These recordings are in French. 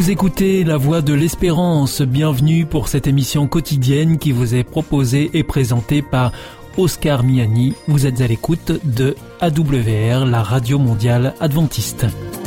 Vous écoutez La Voix de l'Espérance. Bienvenue pour cette émission quotidienne qui vous est proposée et présentée par Oscar Miani. Vous êtes à l'écoute de AWR, la radio mondiale adventiste.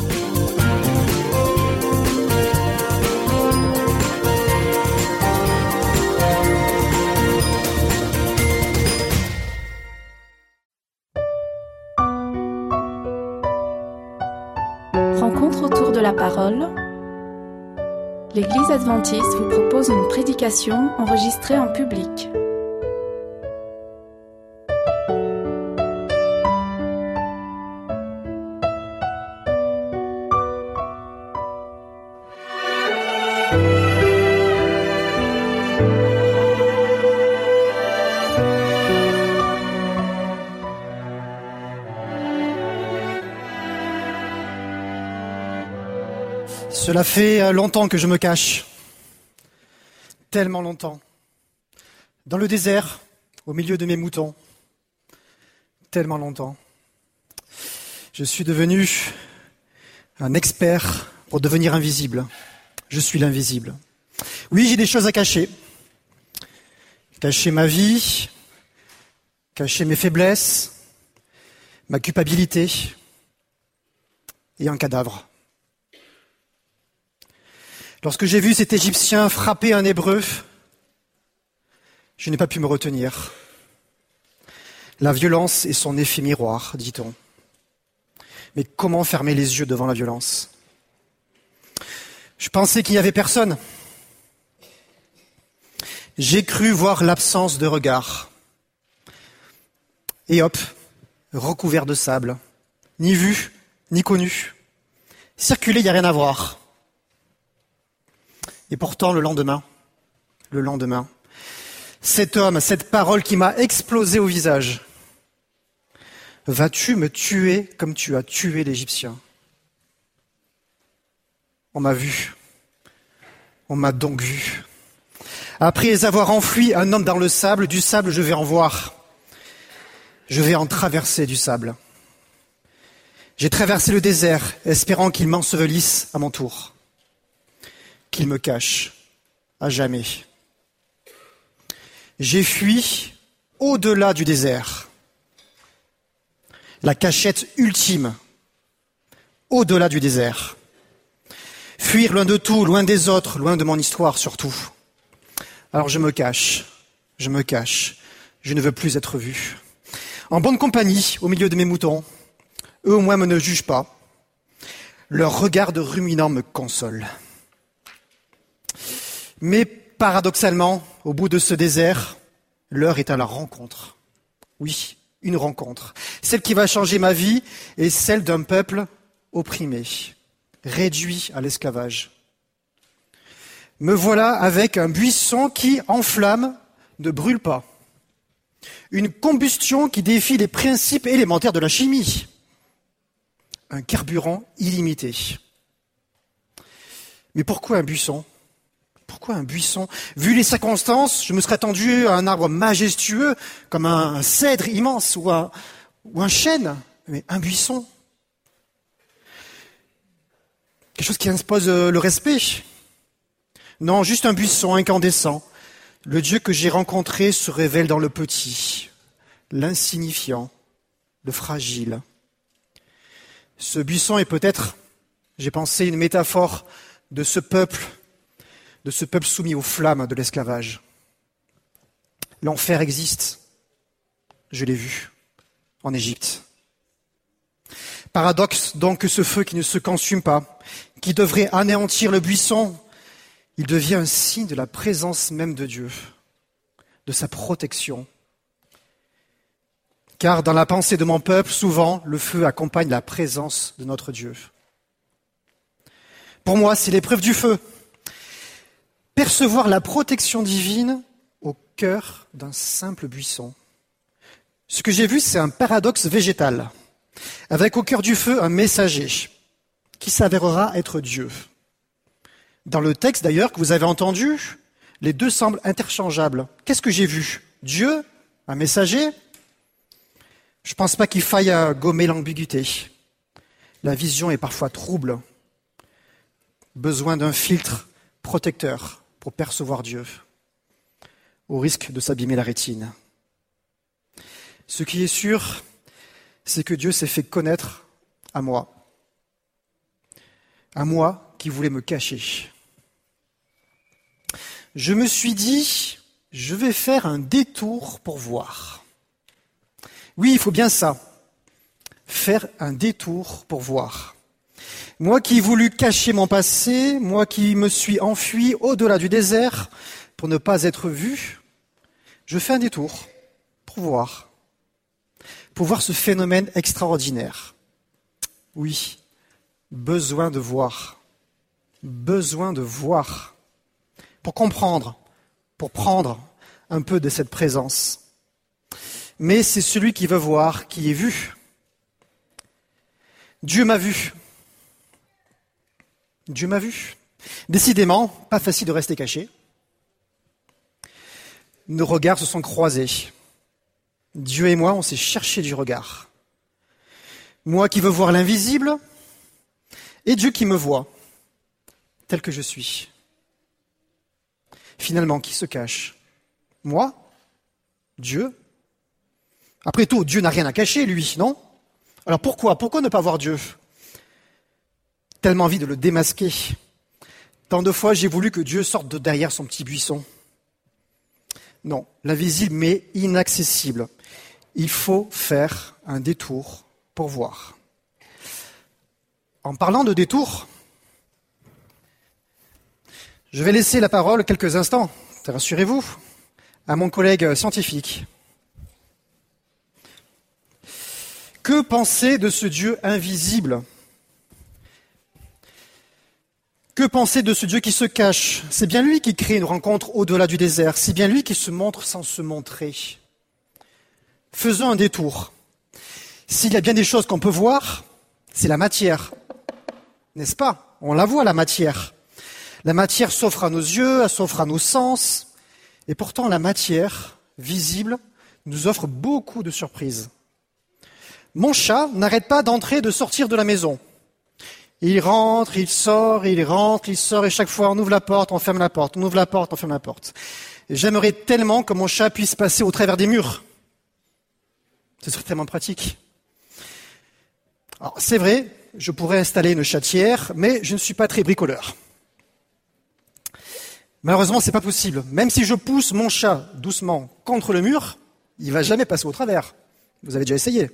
Rencontre autour de la parole. L'Église adventiste vous propose une prédication enregistrée en public. Cela fait longtemps que je me cache, tellement longtemps, dans le désert, au milieu de mes moutons, tellement longtemps. Je suis devenu un expert pour devenir invisible. Je suis l'invisible. Oui, j'ai des choses à cacher. Cacher ma vie, cacher mes faiblesses, ma culpabilité et un cadavre. Lorsque j'ai vu cet Égyptien frapper un Hébreu, je n'ai pas pu me retenir. La violence est son effet miroir, dit-on. Mais comment fermer les yeux devant la violence ? Je pensais qu'il n'y avait personne. J'ai cru voir l'absence de regard. Et hop, recouvert de sable, ni vu, ni connu. Circuler, il n'y a rien à voir. Et pourtant, le lendemain, cet homme, cette parole qui m'a explosé au visage. Vas-tu me tuer comme tu as tué l'Égyptien ? On m'a vu. On m'a donc vu. Après avoir enfoui un homme dans le sable, du sable, je vais en voir. Je vais en traverser du sable. J'ai traversé le désert, espérant qu'il m'ensevelisse à mon tour. Qu'il me cache à jamais. J'ai fui au-delà du désert. La cachette ultime, au-delà du désert. Fuir loin de tout, loin des autres, loin de mon histoire surtout. Alors je me cache, je ne veux plus être vu. En bonne compagnie, au milieu de mes moutons, eux au moins me ne jugent pas. Leur regard de ruminant me console. Mais paradoxalement, au bout de ce désert, l'heure est à la rencontre. Oui, une rencontre. Celle qui va changer ma vie est celle d'un peuple opprimé, réduit à l'esclavage. Me voilà avec un buisson qui, en flamme, ne brûle pas. Une combustion qui défie les principes élémentaires de la chimie. Un carburant illimité. Mais pourquoi un buisson ? Pourquoi un buisson ? Vu les circonstances, je me serais attendu à un arbre majestueux, comme un cèdre immense ou un chêne. Mais un buisson ? Quelque chose qui impose le respect. Non, juste un buisson incandescent. Le Dieu que j'ai rencontré se révèle dans le petit, l'insignifiant, le fragile. Ce buisson est peut-être, j'ai pensé, une métaphore de ce peuple soumis aux flammes de l'esclavage. L'enfer existe. Je l'ai vu en Égypte. Paradoxe donc que ce feu qui ne se consume pas, qui devrait anéantir le buisson, il devient un signe de la présence même de Dieu, de sa protection. Car dans la pensée de mon peuple, souvent, le feu accompagne la présence de notre Dieu. Pour moi, c'est l'épreuve du feu. Percevoir la protection divine au cœur d'un simple buisson. Ce que j'ai vu, c'est un paradoxe végétal, avec au cœur du feu un messager qui s'avérera être Dieu. Dans le texte d'ailleurs que vous avez entendu, les deux semblent interchangeables. Qu'est-ce que j'ai vu ? Dieu, un messager ? Je ne pense pas qu'il faille gommer l'ambiguïté. La vision est parfois trouble. besoin d'un filtre protecteur pour percevoir Dieu, au risque de s'abîmer la rétine. Ce qui est sûr, c'est que Dieu s'est fait connaître à moi qui voulais me cacher. Je me suis dit, je vais faire un détour pour voir. Oui, il faut bien ça, faire un détour pour voir. Moi qui ai voulu cacher mon passé, moi qui me suis enfui au-delà du désert pour ne pas être vu, je fais un détour pour voir ce phénomène extraordinaire. Oui, besoin de voir, pour comprendre, pour prendre un peu de cette présence. Mais c'est celui qui veut voir, qui est vu. Dieu m'a vu. Dieu m'a vu. Décidément, pas facile de rester caché. Nos regards se sont croisés. Dieu et moi, on s'est cherché du regard. Moi qui veux voir l'invisible, et Dieu qui me voit, tel que je suis. Finalement, qui se cache? Moi? Dieu? Après tout, Dieu n'a rien à cacher, lui, non? Alors pourquoi ne pas voir Dieu? Tellement envie de le démasquer. Tant de fois, j'ai voulu que Dieu sorte de derrière son petit buisson. Non, l'invisible mais inaccessible. Il faut faire un détour pour voir. En parlant de détour, je vais laisser la parole quelques instants, rassurez-vous, à mon collègue scientifique. Que penser de ce Dieu invisible? Que penser de ce Dieu qui se cache? C'est bien lui qui crée une rencontre au-delà du désert. C'est bien lui qui se montre sans se montrer. Faisons un détour. S'il y a bien des choses qu'on peut voir, c'est la matière. N'est-ce pas? On la voit, la matière. La matière s'offre à nos yeux, elle s'offre à nos sens. Et pourtant, la matière visible nous offre beaucoup de surprises. Mon chat n'arrête pas d'entrer et de sortir de la maison. Il rentre, il sort, il rentre, il sort, et chaque fois on ouvre la porte, on ferme la porte, on ouvre la porte, on ferme la porte. Et j'aimerais tellement que mon chat puisse passer au travers des murs. Ce serait tellement pratique. Alors, c'est vrai, je pourrais installer une chatière, mais je ne suis pas très bricoleur. Malheureusement, c'est pas possible. Même si je pousse mon chat doucement contre le mur, il va jamais passer au travers. Vous avez déjà essayé.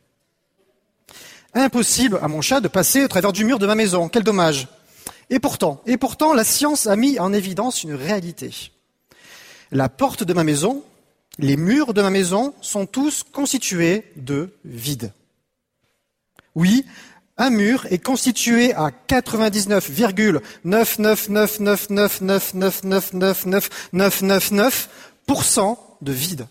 Impossible à mon chat de passer au travers du mur de ma maison. Quel dommage. Et pourtant, la science a mis en évidence une réalité. La porte de ma maison, les murs de ma maison sont tous constitués de vide. Oui, un mur est constitué à 99,99999999999% de vide.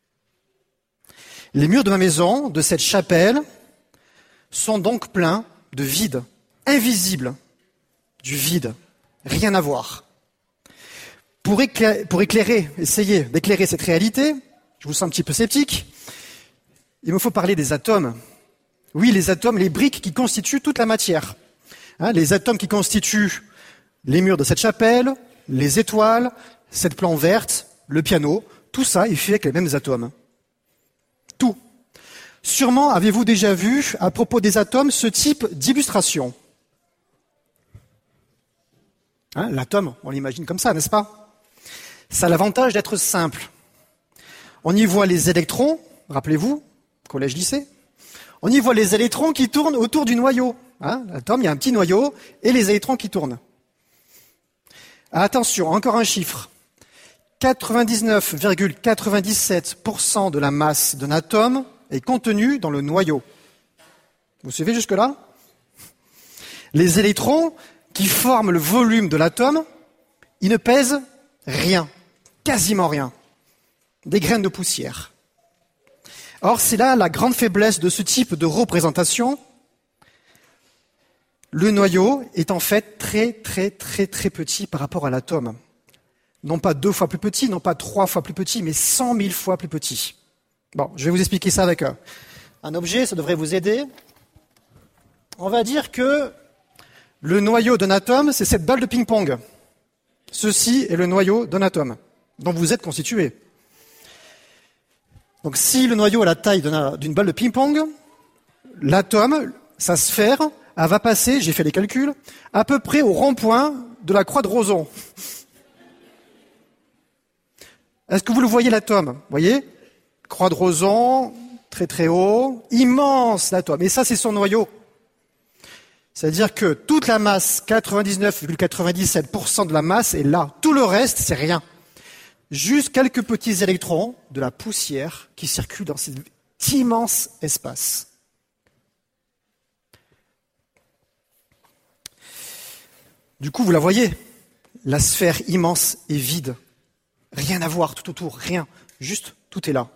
Les murs de ma maison, de cette chapelle, sont donc pleins de vide, invisible, du vide, rien à voir. Pour essayer d'éclairer cette réalité, je vous sens un petit peu sceptique, il me faut parler des atomes. Oui, les atomes, les briques qui constituent toute la matière. Les atomes qui constituent les murs de cette chapelle, les étoiles, cette plante verte, le piano, tout ça est fait avec les mêmes atomes. Tout. Sûrement avez-vous déjà vu, à propos des atomes, ce type d'illustration. L'atome, on l'imagine comme ça, n'est-ce pas? Ça a l'avantage d'être simple. On y voit les électrons, rappelez-vous, collège-lycée. On y voit les électrons qui tournent autour du noyau. L'atome, il y a un petit noyau et les électrons qui tournent. Attention, encore un chiffre. 99,97% de la masse d'un atome est contenue dans le noyau. Vous suivez jusque-là? Les électrons qui forment le volume de l'atome, ils ne pèsent rien, quasiment rien. Des graines de poussière. Or, c'est là la grande faiblesse de ce type de représentation. Le noyau est en fait très petit par rapport à l'atome. Non pas 2 fois plus petit, non pas 3 fois plus petit, mais 100 000 fois plus petit. Bon, je vais vous expliquer ça avec un objet, ça devrait vous aider. On va dire que Le noyau d'un atome, c'est cette balle de ping-pong. Ceci est le noyau d'un atome, dont vous êtes constitué. Donc si le noyau a la taille d'une balle de ping-pong, l'atome, sa sphère, elle va passer, j'ai fait les calculs, à peu près au rond-point de la croix de Roson. Est-ce que vous le voyez, l'atome? Vous voyez? Croix de Roson, très très haut, immense l'atome. Et ça, c'est son noyau. C'est-à-dire que toute la masse, 99,97% de la masse est là. Tout le reste, c'est rien. Juste quelques petits électrons de la poussière qui circulent dans cet immense espace. Du coup, vous la voyez, la sphère immense est vide. Rien à voir tout autour, rien. Juste, tout est là.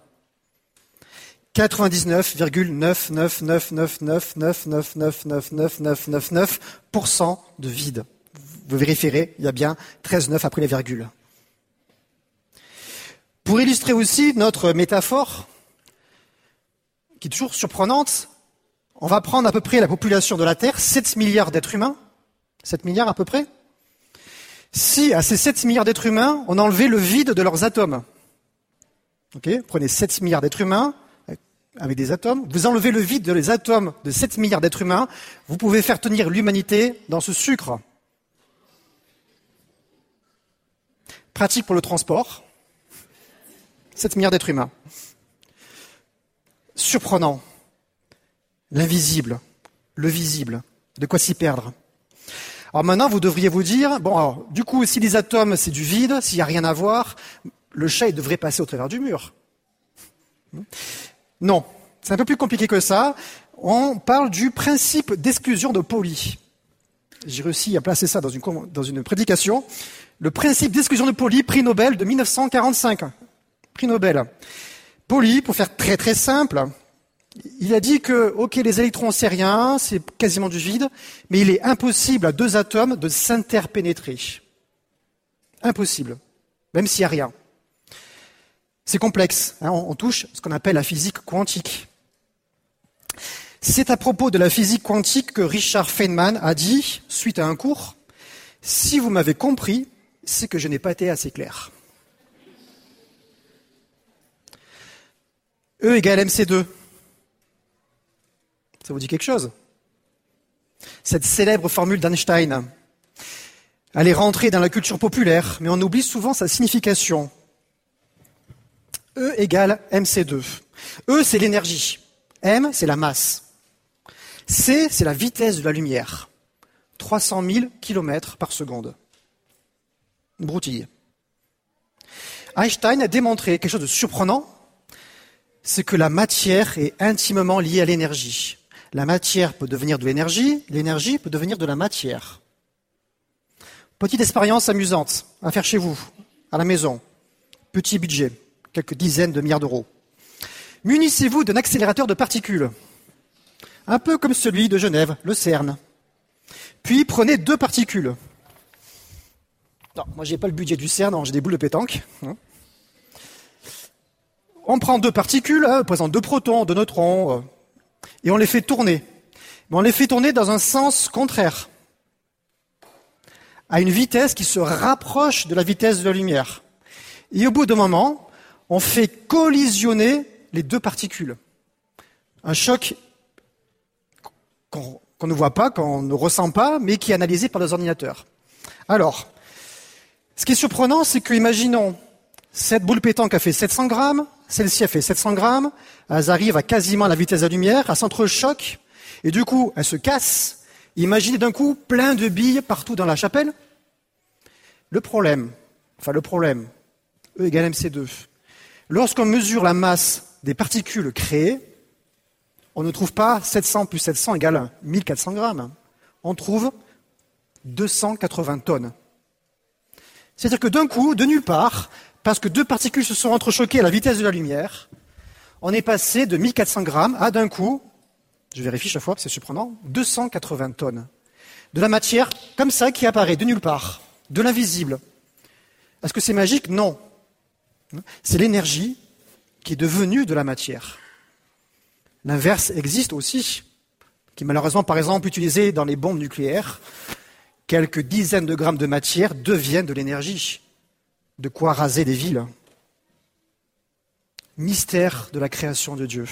99,99999999999% de vide. Vous vérifierez, il y a bien 13 9 après les virgules. Pour illustrer aussi notre métaphore, qui est toujours surprenante, on va prendre à peu près la population de la Terre, 7 milliards d'êtres humains, 7 milliards à peu près. Si à ces 7 milliards d'êtres humains, on enlevait le vide de leurs atomes, okay, prenez 7 milliards d'êtres humains, avec des atomes, vous enlevez le vide des atomes de 7 milliards d'êtres humains, vous pouvez faire tenir l'humanité dans ce sucre. Pratique pour le transport. 7 milliards d'êtres humains. Surprenant. L'invisible, le visible. De quoi s'y perdre. Alors maintenant, vous devriez vous dire, bon, alors, du coup, si les atomes, c'est du vide, s'il n'y a rien à voir, le chat, il devrait passer au travers du mur. Non, c'est un peu plus compliqué que ça. On parle du principe d'exclusion de Pauli. J'ai réussi à placer ça dans une prédication. Le principe d'exclusion de Pauli, prix Nobel de 1945. Prix Nobel. Pauli, pour faire très très simple, il a dit que, ok, les électrons, c'est rien, c'est quasiment du vide, mais il est impossible à deux atomes de s'interpénétrer. Impossible, même s'il n'y a rien. C'est complexe, hein, on touche ce qu'on appelle la physique quantique. C'est à propos de la physique quantique que Richard Feynman a dit, suite à un cours, « Si vous m'avez compris, c'est que je n'ai pas été assez clair. » E égale MC2. Ça vous dit quelque chose? Cette célèbre formule d'Einstein, elle est rentrée dans la culture populaire, mais on oublie souvent sa signification. E égale MC2. E, c'est l'énergie. M, c'est la masse. C, c'est la vitesse de la lumière. 300 000 km par seconde. Une broutille. Einstein a démontré quelque chose de surprenant, c'est que la matière est intimement liée à l'énergie. La matière peut devenir de l'énergie peut devenir de la matière. Petite expérience amusante à faire chez vous, à la maison. Petit budget, quelques dizaines de milliards d'euros. Munissez-vous d'un accélérateur de particules, un peu comme celui de Genève, le CERN. Puis prenez 2 particules. Non, moi j'ai pas le budget du CERN, j'ai des boules de pétanque. On prend 2 particules, représentent 2 protons, 2 neutrons, et on les fait tourner. Mais on les fait tourner dans un sens contraire, à une vitesse qui se rapproche de la vitesse de la lumière. Et au bout d'un moment, on fait collisionner les 2 particules. Un choc qu'on ne voit pas, qu'on ne ressent pas, mais qui est analysé par les ordinateurs. Alors, ce qui est surprenant, c'est que, imaginons, cette boule pétanque a fait 700 grammes, celle-ci a fait 700 grammes, elles arrivent à quasiment la vitesse de la lumière, elles s'entrechoquent, et du coup, elles se cassent. Imaginez d'un coup plein de billes partout dans la chapelle. Le problème, E égale MC2. Lorsqu'on mesure la masse des particules créées, on ne trouve pas 700 plus 700 égale 1400 grammes. On trouve 280 tonnes. C'est-à-dire que d'un coup, de nulle part, parce que 2 particules se sont entrechoquées à la vitesse de la lumière, on est passé de 1400 grammes à d'un coup, je vérifie chaque fois, c'est surprenant, 280 tonnes. De la matière comme ça qui apparaît de nulle part, de l'invisible. Est-ce que c'est magique? Non. C'est l'énergie qui est devenue de la matière. L'inverse existe aussi, qui est malheureusement, par exemple, utilisé dans les bombes nucléaires. quelques dizaines de grammes de matière deviennent de l'énergie. De quoi raser des villes. Mystère de la création de Dieu.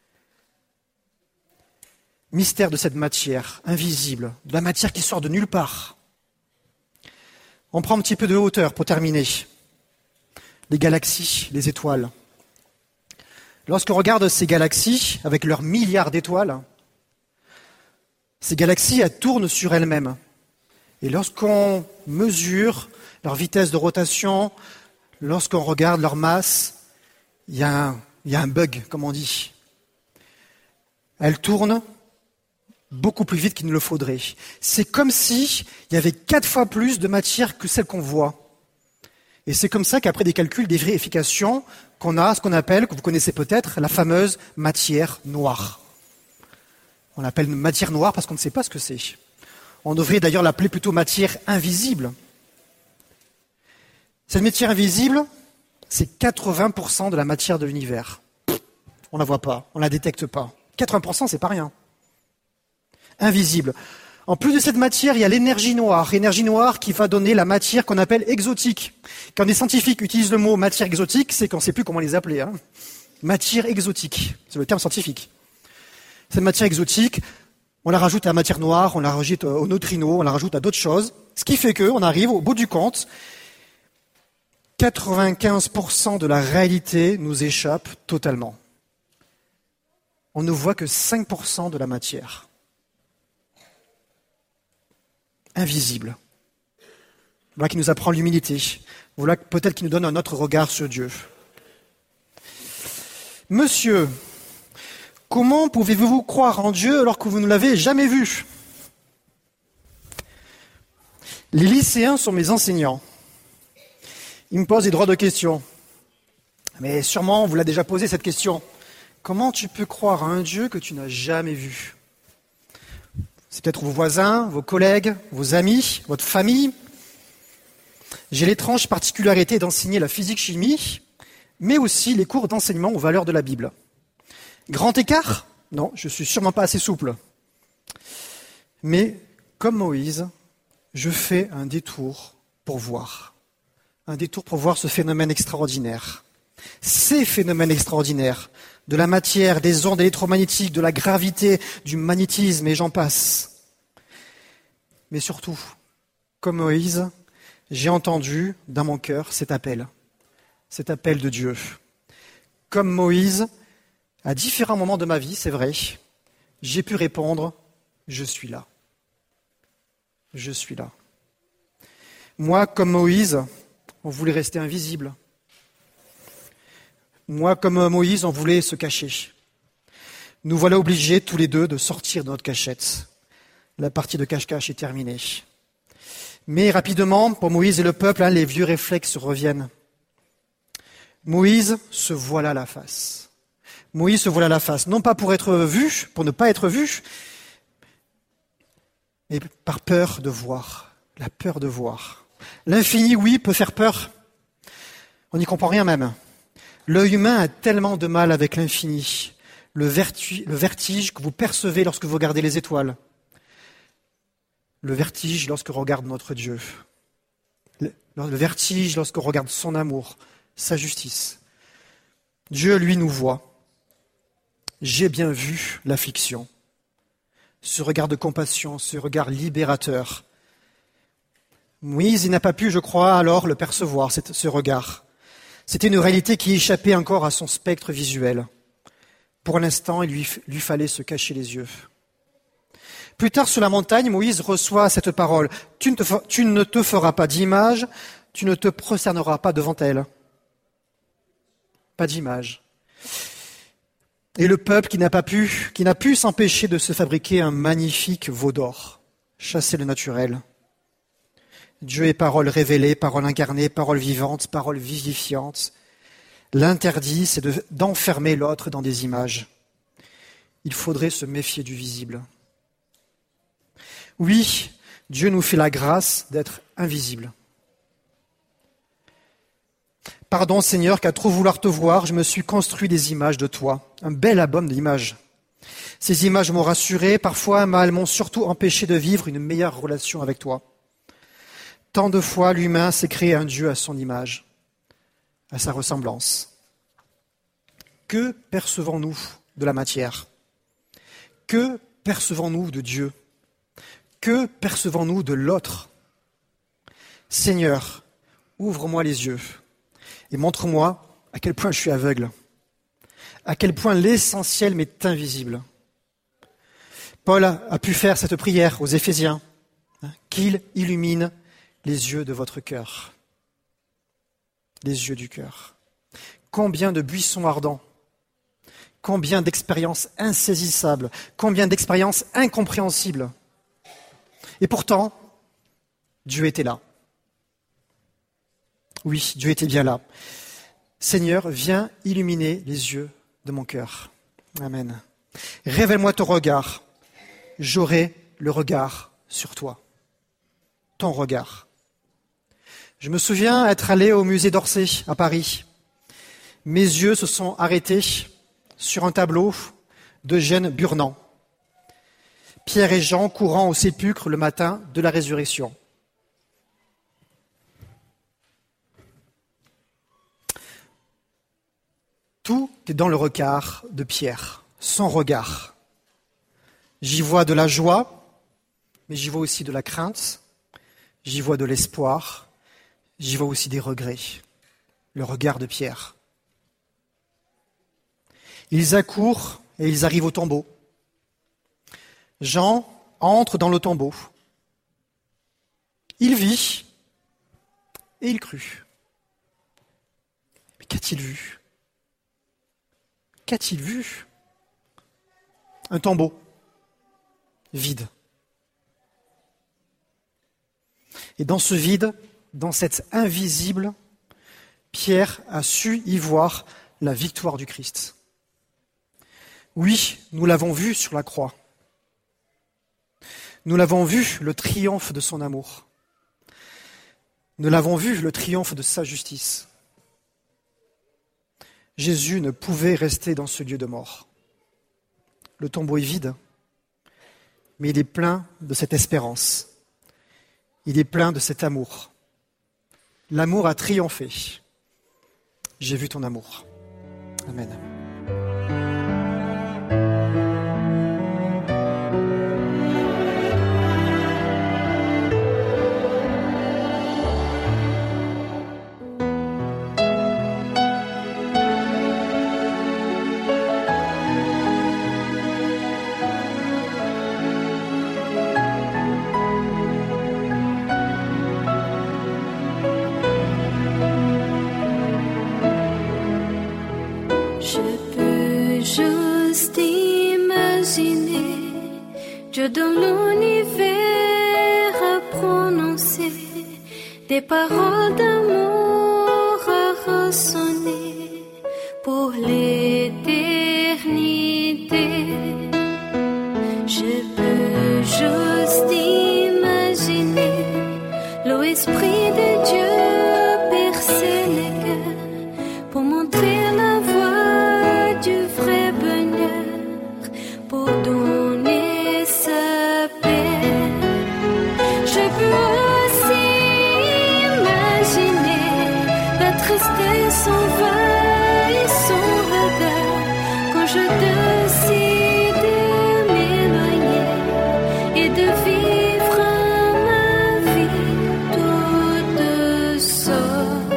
Mystère de cette matière invisible, de la matière qui sort de nulle part. On prend un petit peu de hauteur pour terminer. Les galaxies, les étoiles. Lorsqu'on regarde ces galaxies, avec leurs milliards d'étoiles, ces galaxies, elles tournent sur elles-mêmes. Et lorsqu'on mesure leur vitesse de rotation, lorsqu'on regarde leur masse, il y a un bug, comme on dit. Elles tournent beaucoup plus vite qu'il ne le faudrait. C'est comme s'il y avait 4 fois plus de matière que celle qu'on voit. Et c'est comme ça qu'après des calculs, des vérifications, qu'on a ce qu'on appelle, que vous connaissez peut-être, la fameuse matière noire. On l'appelle matière noire parce qu'on ne sait pas ce que c'est. On devrait d'ailleurs l'appeler plutôt matière invisible. Cette matière invisible, c'est 80% de la matière de l'univers. On ne la voit pas, on ne la détecte pas. 80%, c'est pas rien. Invisible. En plus de cette matière, il y a l'énergie noire. Énergie noire qui va donner la matière qu'on appelle exotique. Quand des scientifiques utilisent le mot matière exotique, c'est qu'on ne sait plus comment les appeler. Matière exotique, c'est le terme scientifique. Cette matière exotique, on la rajoute à la matière noire, on la rajoute aux neutrinos, on la rajoute à d'autres choses. Ce qui fait qu'on arrive au bout du compte, 95% de la réalité nous échappe totalement. On ne voit que 5% de la matière. Invisible. Voilà qui nous apprend l'humilité. Voilà peut-être qui nous donne un autre regard sur Dieu. Monsieur, comment pouvez-vous croire en Dieu alors que vous ne l'avez jamais vu ? Les lycéens sont mes enseignants. Ils me posent des droits de questions. Mais sûrement, on vous l'a déjà posé cette question. Comment tu peux croire à un Dieu que tu n'as jamais vu ? C'est peut-être vos voisins, vos collègues, vos amis, votre famille. J'ai l'étrange particularité d'enseigner la physique-chimie, mais aussi les cours d'enseignement aux valeurs de la Bible. Grand écart ? Non, je suis sûrement pas assez souple. Mais, comme Moïse, je fais un détour pour voir. Un détour pour voir ce phénomène extraordinaire. Ces phénomènes extraordinaires de la matière, des ondes électromagnétiques, de la gravité, du magnétisme, et j'en passe. Mais surtout, comme Moïse, j'ai entendu dans mon cœur cet appel de Dieu. Comme Moïse, à différents moments de ma vie, c'est vrai, j'ai pu répondre « Je suis là. Je suis là. » Moi, comme Moïse, on voulait rester invisible. Moi, comme Moïse, on voulait se cacher. Nous voilà obligés tous les deux de sortir de notre cachette. La partie de cache-cache est terminée. Mais rapidement, pour Moïse et le peuple, les vieux réflexes reviennent. Moïse se voila la face. Moïse se voila la face, non pas pour être vu, pour ne pas être vu, mais par peur de voir. La peur de voir. L'infini, oui, peut faire peur. On n'y comprend rien même. L'œil humain a tellement de mal avec l'infini, le vertige que vous percevez lorsque vous regardez les étoiles, le vertige lorsque l'on regarde notre Dieu, le vertige lorsque l'on regarde son amour, sa justice. Dieu, lui, nous voit. J'ai bien vu l'affliction, ce regard de compassion, ce regard libérateur. Moïse, il n'a pas pu, je crois, alors le percevoir, ce regard. C'était une réalité qui échappait encore à son spectre visuel. Pour l'instant, il lui fallait se cacher les yeux. Plus tard, sur la montagne, Moïse reçoit cette parole. Tu ne te feras pas d'image, tu ne te prosterneras pas devant elle. Pas d'image. Et le peuple qui n'a pu s'empêcher de se fabriquer un magnifique veau d'or, chasser le naturel. Dieu est parole révélée, parole incarnée, parole vivante, parole vivifiante. L'interdit, c'est d'enfermer l'autre dans des images. Il faudrait se méfier du visible. Oui, Dieu nous fait la grâce d'être invisible. Pardon Seigneur, qu'à trop vouloir te voir, je me suis construit des images de toi. Un bel album d'images. Ces images m'ont rassuré, parfois elles m'ont surtout empêché de vivre une meilleure relation avec toi. Tant de fois, l'humain s'est créé un Dieu à son image, à sa ressemblance. Que percevons-nous de la matière? Que percevons-nous de Dieu? Que percevons-nous de l'autre? Seigneur, ouvre-moi les yeux et montre-moi à quel point je suis aveugle, à quel point l'essentiel m'est invisible. Paul a pu faire cette prière aux Éphésiens, qu'il illumine les yeux de votre cœur, les yeux du cœur. Combien de buissons ardents, combien d'expériences insaisissables, combien d'expériences incompréhensibles. Et pourtant, Dieu était là. Oui, Dieu était bien là. Seigneur, viens illuminer les yeux de mon cœur. Amen. Révèle-moi ton regard. J'aurai le regard sur toi. Ton regard. Je me souviens être allé au musée d'Orsay à Paris. Mes yeux se sont arrêtés sur un tableau d'Eugène Burnand. Pierre et Jean courant au sépulcre le matin de la résurrection. Tout est dans le regard de Pierre, son regard. J'y vois de la joie, mais j'y vois aussi de la crainte, j'y vois de l'espoir, j'y vois aussi des regrets. Le regard de Pierre. Ils accourent et ils arrivent au tombeau. Jean entre dans le tombeau. Il vit et il crut. Mais qu'a-t-il vu? Qu'a-t-il vu? Un tombeau vide. Et dans ce vide, dans cet invisible, Pierre a su y voir la victoire du Christ. Oui, nous l'avons vu sur la croix. Nous l'avons vu, le triomphe de son amour. Nous l'avons vu, le triomphe de sa justice. Jésus ne pouvait rester dans ce lieu de mort. Le tombeau est vide, mais il est plein de cette espérance. Il est plein de cet amour. L'amour a triomphé. J'ai vu ton amour. Amen. Dans l'univers à prononcer des paroles d'amour à ressonner pour l'éternité. Je peux juste imaginer l'esprit de Dieu percer les cœurs pour montrer la voie du vrai bonheur, pour donner sa paix. Je peux aussi imaginer la tristesse envahir son regard quand je décide de m'éloigner et de vivre ma vie toute seule.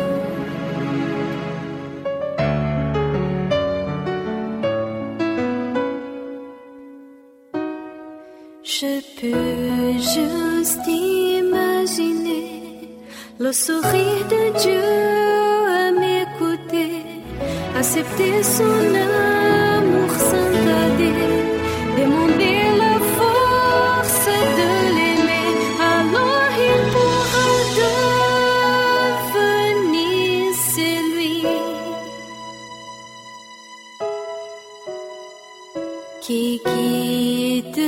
Je peux juste imaginer le sourire de Dieu à m'écouter, accepter son amour sans tarder, demander la force de l'aimer, alors il pourra devenir celui qui guide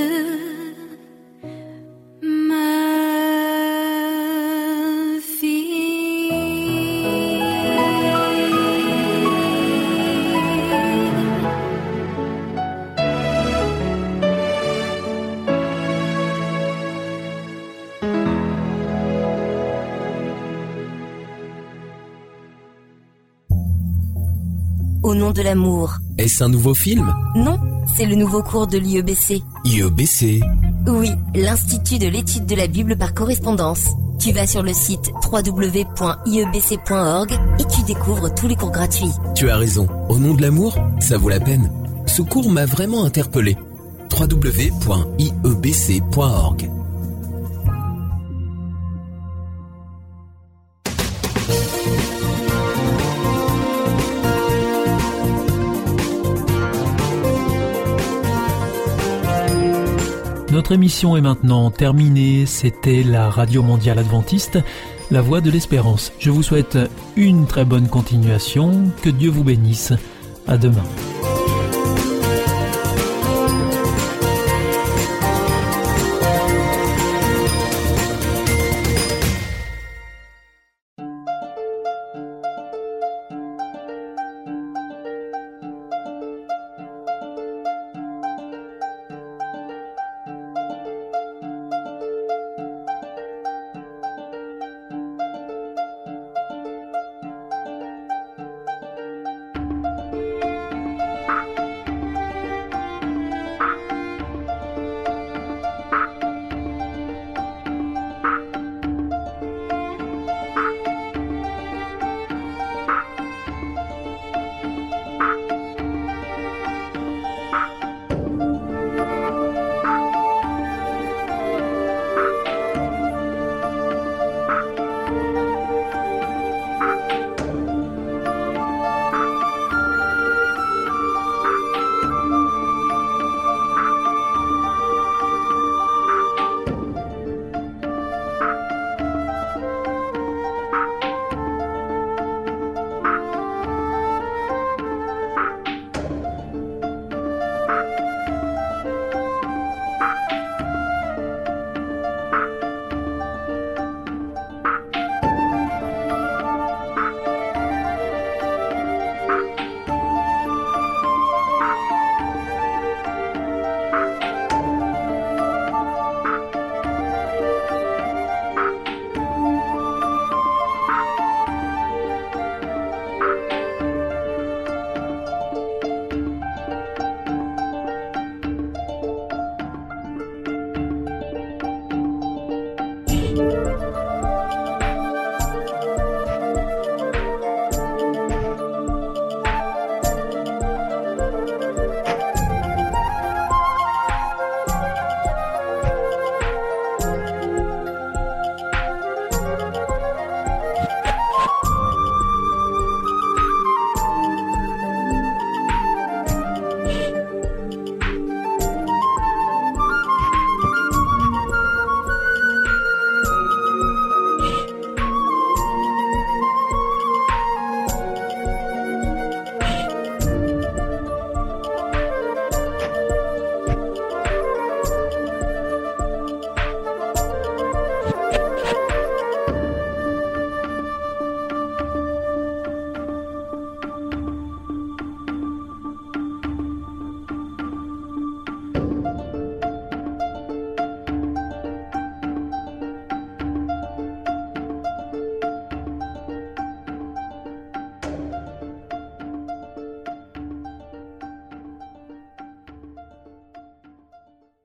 Au nom de l'amour. Est-ce un nouveau film? Non, c'est le nouveau cours de l'IEBC. IEBC? Oui, l'Institut de l'étude de la Bible par correspondance. Tu vas sur le site www.iebc.org et tu découvres tous les cours gratuits. Tu as raison, au nom de l'amour, ça vaut la peine. Ce cours m'a vraiment interpellé. www.iebc.org. Notre émission est maintenant terminée. C'était la Radio Mondiale Adventiste, la Voix de l'Espérance. Je vous souhaite une très bonne continuation. Que Dieu vous bénisse. À demain.